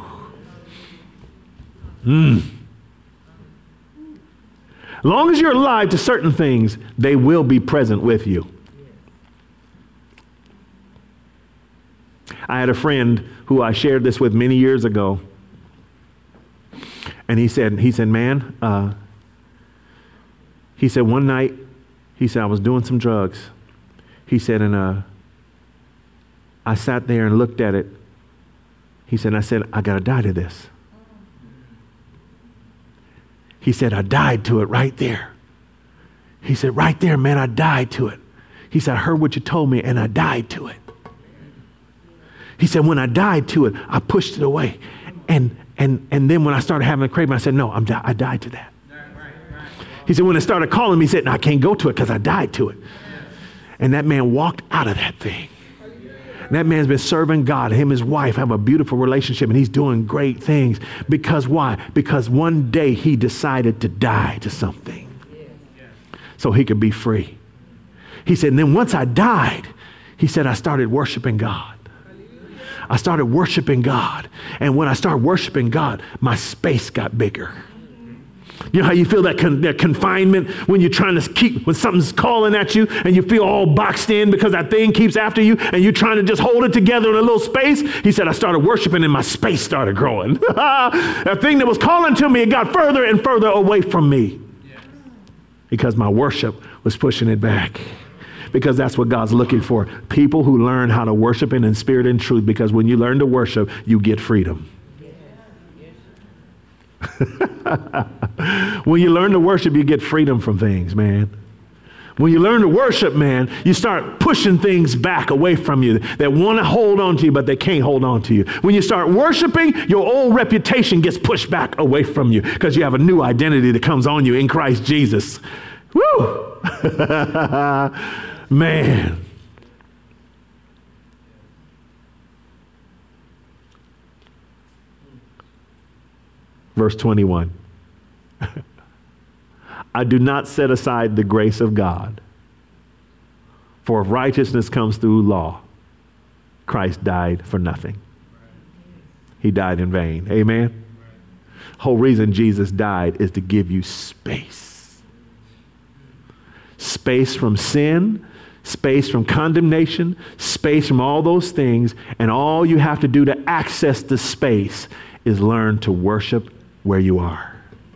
Mm. As long as you're alive to certain things, they will be present with you. I had a friend who I shared this with many years ago. And he said, he said, man, uh, he said, one night, he said, I was doing some drugs. He said, and uh, I sat there and looked at it. He said, I said, I got to die to this. He said, I died to it right there. He said, right there, man, I died to it. He said, I heard what you told me and I died to it. He said, when I died to it, I pushed it away. And And and then when I started having a craving, I said, no, I'm di- I died to that. He said, when it started calling me, he said, no, I can't go to it because I died to it. And that man walked out of that thing. And that man's been serving God. Him and his wife have a beautiful relationship, and he's doing great things. Because why? Because one day he decided to die to something so he could be free. He said, and then once I died, he said, I started worshiping God. I started worshiping God. And when I started worshiping God, my space got bigger. You know how you feel that, con- that confinement when you're trying to keep, when something's calling at you and you feel all boxed in because that thing keeps after you and you're trying to just hold it together in a little space? He said, I started worshiping and my space started growing. That thing that was calling to me, it got further and further away from me because my worship was pushing it back. Because that's what God's looking for. People who learn how to worship in spirit and truth. Because when you learn to worship, you get freedom. When you learn to worship, you get freedom from things, man. When you learn to worship, man, you start pushing things back away from you that want to hold on to you, but they can't hold on to you. When you start worshiping, your old reputation gets pushed back away from you because you have a new identity that comes on you in Christ Jesus. Woo! Man. Verse twenty-one. I do not set aside the grace of God, for if righteousness comes through law, Christ died for nothing. He died in vain. Amen. Whole reason Jesus died is to give you space. Space from sin, space from condemnation, space from all those things, and all you have to do to access the space is learn to worship where you are.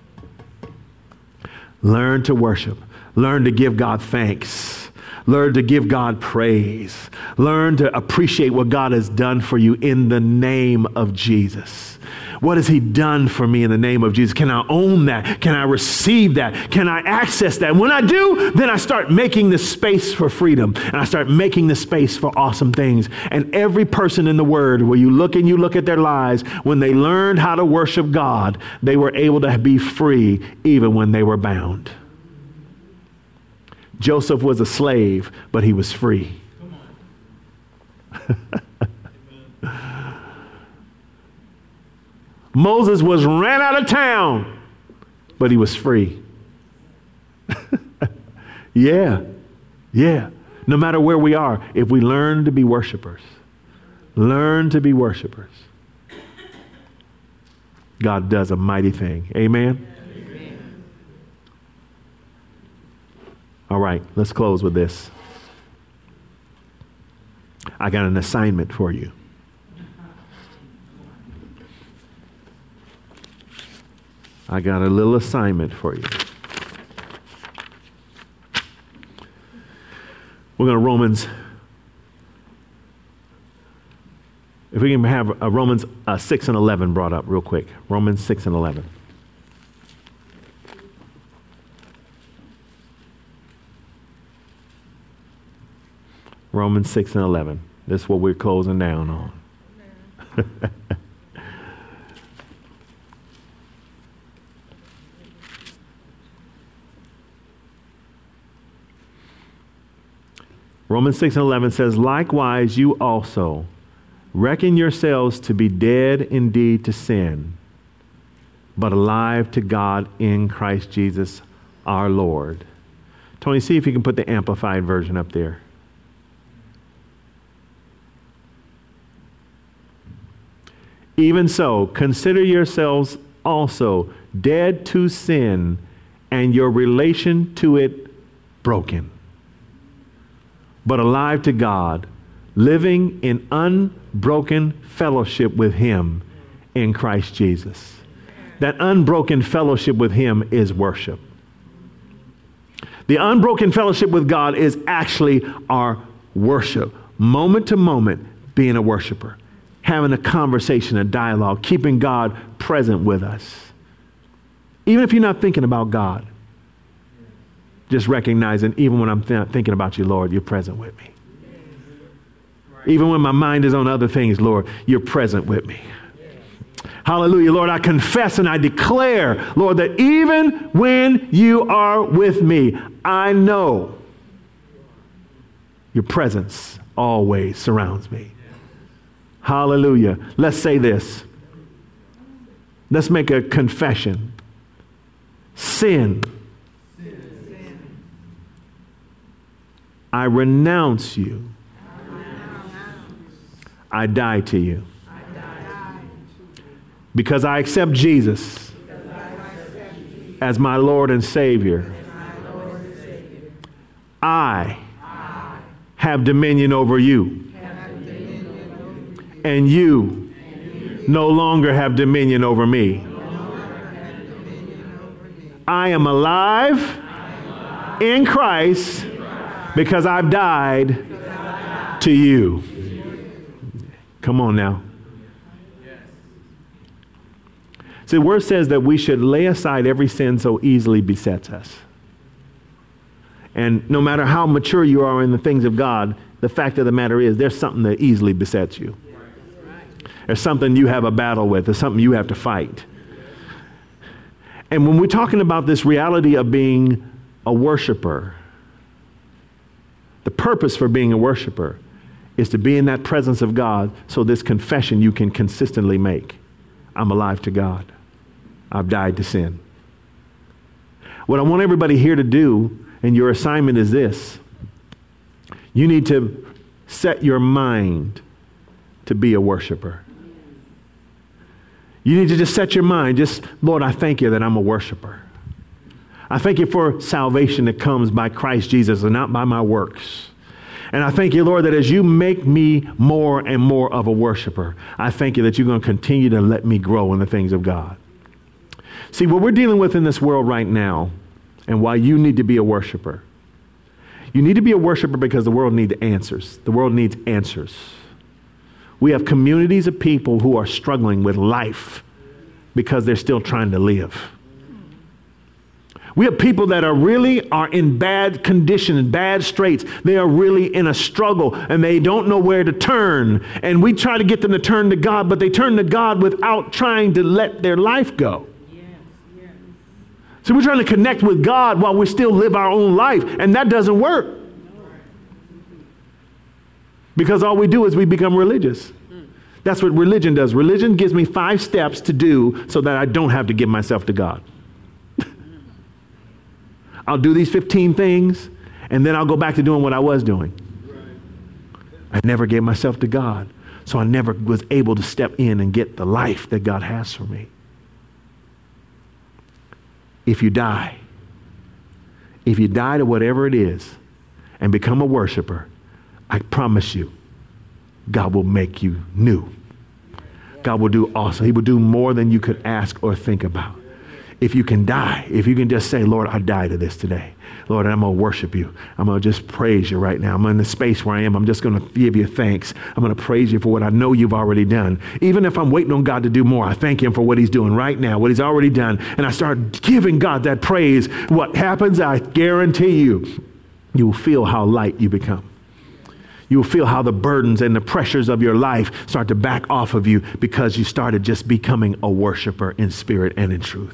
Learn to worship. Learn to give God thanks. Learn to give God praise. Learn to appreciate what God has done for you in the name of Jesus. What has he done for me in the name of Jesus? Can I own that? Can I receive that? Can I access that? When I do, then I start making the space for freedom. And I start making the space for awesome things. And every person in the Word, where you look and you look at their lives, when they learned how to worship God, they were able to be free even when they were bound. Joseph was a slave, but he was free. Moses was ran out of town, but he was free. yeah, yeah. No matter where we are, if we learn to be worshipers, learn to be worshipers, God does a mighty thing. Amen? Amen. All right, let's close with this. I got an assignment for you. I got a little assignment for you. We're going to Romans. If we can have uh, Romans uh, six and eleven brought up real quick. Romans six and eleven. Romans six and eleven. This is what we're closing down on. Romans six and eleven says, likewise you also reckon yourselves to be dead indeed to sin, but alive to God in Christ Jesus our Lord. Tony, see if you can put the amplified version up there. Even so, consider yourselves also dead to sin and your relation to it broken, but alive to God, living in unbroken fellowship with Him in Christ Jesus. That unbroken fellowship with Him is worship. The unbroken fellowship with God is actually our worship. Moment to moment, being a worshiper. Having a conversation, a dialogue, keeping God present with us. Even if you're not thinking about God, just recognizing, even when I'm th- thinking about you, Lord, you're present with me. Even when my mind is on other things, Lord, you're present with me. Hallelujah, Lord, I confess and I declare, Lord, that even when you are with me, I know your presence always surrounds me. Hallelujah. Let's say this. Let's make a confession. Sin. I renounce you. I die to you. Because I accept Jesus as my Lord and Savior. I have dominion over you. And you no longer have dominion over me. I am alive in Christ because I've died to you. Come on now. See, the word says that we should lay aside every sin so easily besets us. And no matter how mature you are in the things of God, the fact of the matter is there's something that easily besets you. There's something you have a battle with. There's something you have to fight. And when we're talking about this reality of being a worshiper, the purpose for being a worshiper is to be in that presence of God so this confession you can consistently make. I'm alive to God. I've died to sin. What I want everybody here to do, and your assignment is this. You need to set your mind to be a worshiper. You need to just set your mind, just, Lord, I thank you that I'm a worshiper. I thank you for salvation that comes by Christ Jesus and not by my works. And I thank you, Lord, that as you make me more and more of a worshiper, I thank you that you're going to continue to let me grow in the things of God. See, what we're dealing with in this world right now, and why you need to be a worshiper, you need to be a worshiper because the world needs answers. The world needs answers. We have communities of people who are struggling with life because they're still trying to live. We have people that are really are in bad condition, in bad straits. They are really in a struggle and they don't know where to turn. And we try to get them to turn to God, but they turn to God without trying to let their life go. Yes, yes. So we're trying to connect with God while we still live our own life, and that doesn't work. Because all we do is we become religious. That's what religion does. Religion gives me five steps to do so that I don't have to give myself to God. I'll do these fifteen things, and then I'll go back to doing what I was doing. I never gave myself to God, so I never was able to step in and get the life that God has for me. If you die, if you die to whatever it is and become a worshiper, I promise you, God will make you new. God will do awesome. He will do more than you could ask or think about. if you can die, if you can just say, Lord, I die to this today. Lord, I'm going to worship you. I'm going to just praise you right now. I'm in the space where I am. I'm just going to give you thanks. I'm going to praise you for what I know you've already done. Even if I'm waiting on God to do more, I thank him for what he's doing right now, what he's already done. And I start giving God that praise. What happens, I guarantee you, you will feel how light you become. You will feel how the burdens and the pressures of your life start to back off of you because you started just becoming a worshiper in spirit and in truth.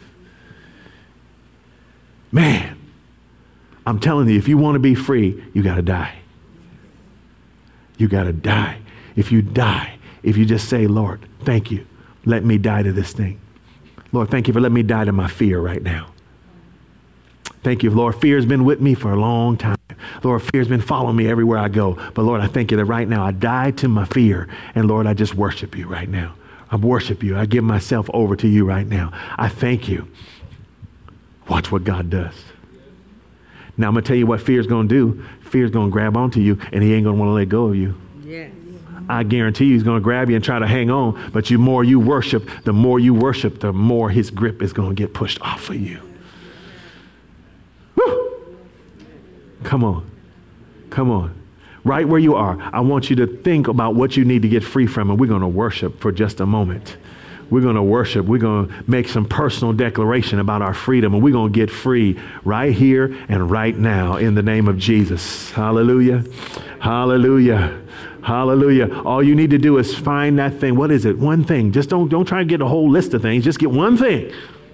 Man. I'm telling you, if you want to be free, you got to die. You got to die. If you die, if you just say, Lord, thank you. Let me die to this thing. Lord, thank you for letting me die to my fear right now. Thank you, Lord. Fear has been with me for a long time. Lord, fear has been following me everywhere I go. But Lord, I thank you that right now I die to my fear. And Lord, I just worship you right now. I worship you. I give myself over to you right now. I thank you. Watch what God does. Now I'm going to tell you what fear's going to do. Fear's going to grab onto you, and he ain't going to want to let go of you. Yes. I guarantee you he's going to grab you and try to hang on, but the more you worship, the more you worship, the more his grip is going to get pushed off of you. Woo! Come on. Come on. Right where you are, I want you to think about what you need to get free from, and we're going to worship for just a moment. We're going to worship. We're going to make some personal declaration about our freedom, and we're going to get free right here and right now in the name of Jesus. Hallelujah. Hallelujah. Hallelujah. All you need to do is find that thing. What is it? One thing. Just don't, don't try to get a whole list of things. Just get one thing.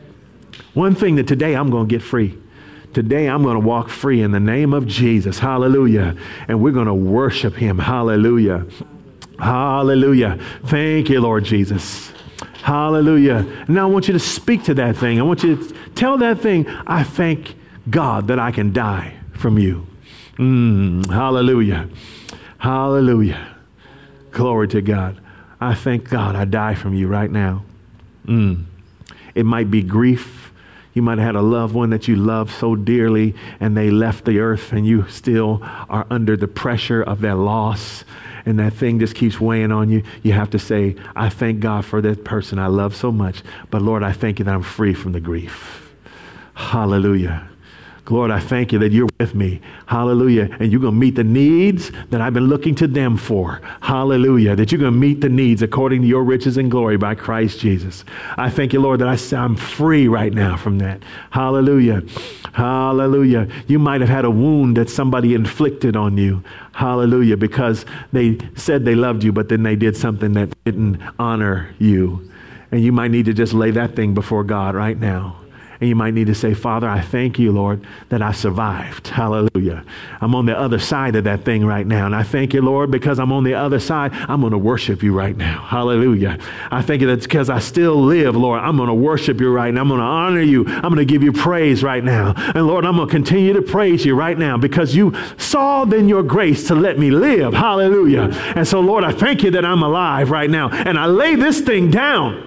One thing that today I'm going to get free. Today I'm going to walk free in the name of Jesus. Hallelujah. And we're going to worship him. Hallelujah. Hallelujah. Thank you, Lord Jesus. Hallelujah. Now I want you to speak to that thing. I want you to tell that thing, I thank God that I can die from you. Mm, hallelujah. Hallelujah. Glory to God. I thank God I die from you right now. Mm. It might be grief. You might have had a loved one that you love so dearly and they left the earth and you still are under the pressure of their loss. And that thing just keeps weighing on you. You have to say, I thank God for that person I love so much. But Lord, I thank you that I'm free from the grief. Hallelujah. Lord, I thank you that you're with me. Hallelujah. And you're going to meet the needs that I've been looking to them for. Hallelujah. That you're going to meet the needs according to your riches and glory by Christ Jesus. I thank you, Lord, that I, I'm free right now from that. Hallelujah. Hallelujah. You might have had a wound that somebody inflicted on you. Hallelujah. Because they said they loved you, but then they did something that didn't honor you. And you might need to just lay that thing before God right now. And you might need to say, Father, I thank you, Lord, that I survived. Hallelujah. I'm on the other side of that thing right now. And I thank you, Lord, because I'm on the other side, I'm going to worship you right now. Hallelujah. I thank you that because I still live, Lord, I'm going to worship you right now. I'm going to honor you. I'm going to give you praise right now. And Lord, I'm going to continue to praise you right now because you saw then your grace to let me live. Hallelujah. And so, Lord, I thank you that I'm alive right now. And I lay this thing down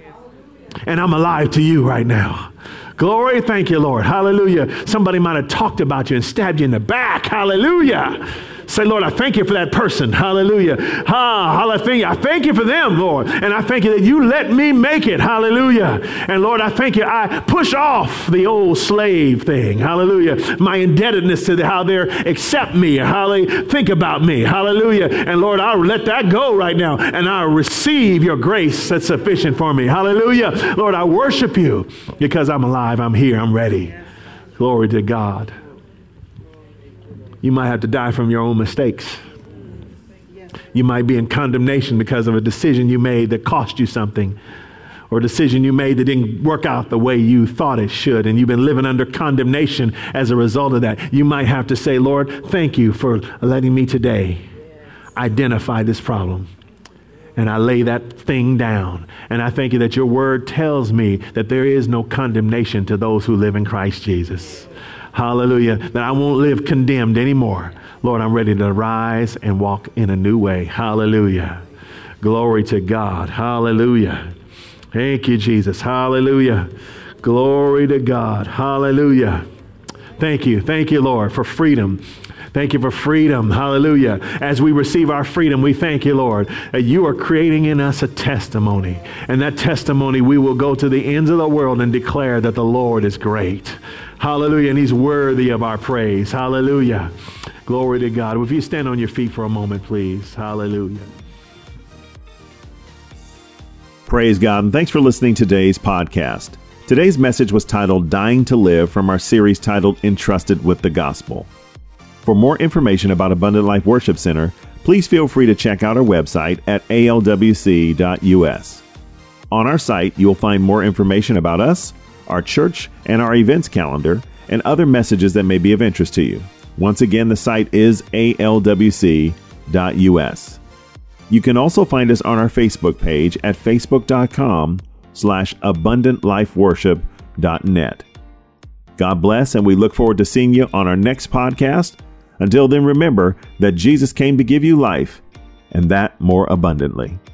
and I'm alive to you right now. Glory, thank you, Lord. Hallelujah. Somebody might have talked about you and stabbed you in the back. Hallelujah. Say, Lord, I thank you for that person. Hallelujah. Ah, hallelujah. I thank you for them, Lord. And I thank you that you let me make it. Hallelujah. And Lord, I thank you. I push off the old slave thing. Hallelujah. My indebtedness to the, how they accept me. Hallelujah. Think about me. Hallelujah. And Lord, I'll let that go right now. And I'll receive your grace that's sufficient for me. Hallelujah. Lord, I worship you because I'm alive. I'm here. I'm ready. Glory to God. You might have to die from your own mistakes. You might be in condemnation because of a decision you made that cost you something, or a decision you made that didn't work out the way you thought it should, and you've been living under condemnation as a result of that. You might have to say, Lord, thank you for letting me today identify this problem. And I lay that thing down. And I thank you that your word tells me that there is no condemnation to those who live in Christ Jesus. Hallelujah. That I won't live condemned anymore. Lord, I'm ready to rise and walk in a new way. Hallelujah. Glory to God. Hallelujah. Thank you, Jesus. Hallelujah. Glory to God. Hallelujah. Thank you. Thank you, Lord, for freedom. Thank you for freedom. Hallelujah. As we receive our freedom, we thank you, Lord, that you are creating in us a testimony. And that testimony, we will go to the ends of the world and declare that the Lord is great. Hallelujah. And he's worthy of our praise. Hallelujah. Glory to God. If you stand on your feet for a moment, please. Hallelujah. Praise God, and thanks for listening to today's podcast. Today's message was titled Dying to Live from our series titled Entrusted with the Gospel. For more information about Abundant Life Worship Center, please feel free to check out our website at A L W C dot U S. On our site, you will find more information about us, our church, and our events calendar, and other messages that may be of interest to you. Once again, the site is A L W C dot U S. You can also find us on our Facebook page at facebook.com slash abundantlifeworship.net. God bless, and we look forward to seeing you on our next podcast. Until then, remember that Jesus came to give you life, and that more abundantly.